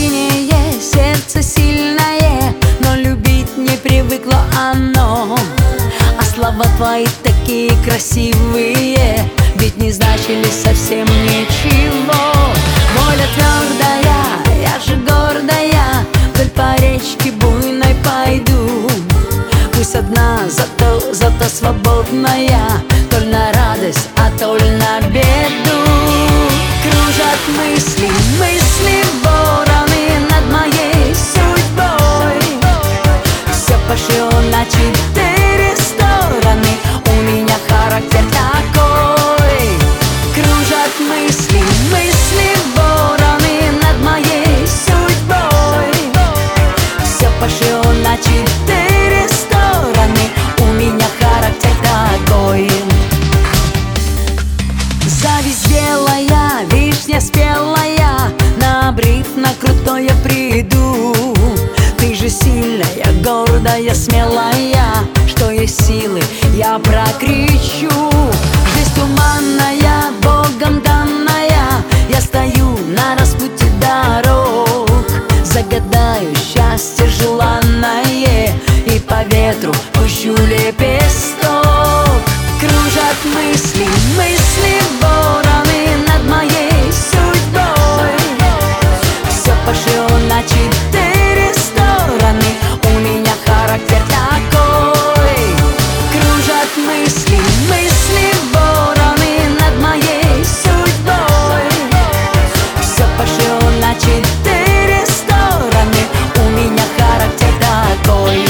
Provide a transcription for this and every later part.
синее, сердце сильное, но любить не привыкло оно. А слова твои такие красивые, ведь не значили совсем ничего. Воля твердая, я же гордая, вдоль по речке буйной пойду. Пусть одна, зато свободная, толь на радость, а толь на беду. Кружат мысли, мысли вороны над моей судьбой. Все пошло на 4 стороны, у меня характер такой. Кружат мысли, мысли вороны над моей судьбой. Все пошло на 4 стороны, у меня характер такой. Зависть белая, вишня спелая, на обрыв на крутое приду. Ты же сильная, гордая, смелая, что есть силы, я прокричу. Жизнь туманная, Богом данная, я стою на распутье дорог. Загадаю счастье желанное и по ветру пущу лепесток. Кружат мысли, мысли вороны над моей судьбой. Все пошло на 4 стороны, у меня характер такой. Кружат мысли, мысли вороны над моей судьбой. Все пошло на 4 стороны, у меня характер такой.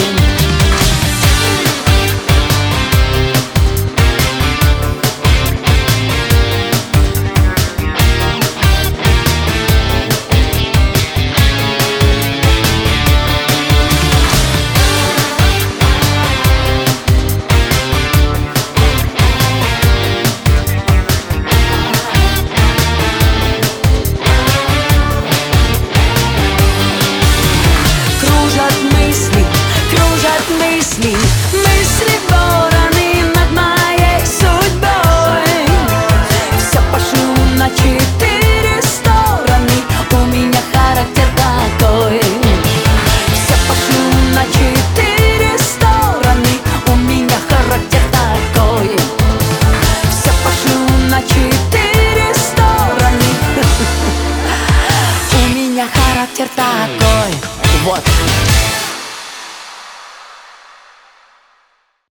Мысли, мысли вороны над моей судьбой. Все пошло на 4 стороны, у меня характер такой. Все пошло на 4 стороны, у меня характер такой. Все пошло на 4 стороны, у меня характер такой. Вот.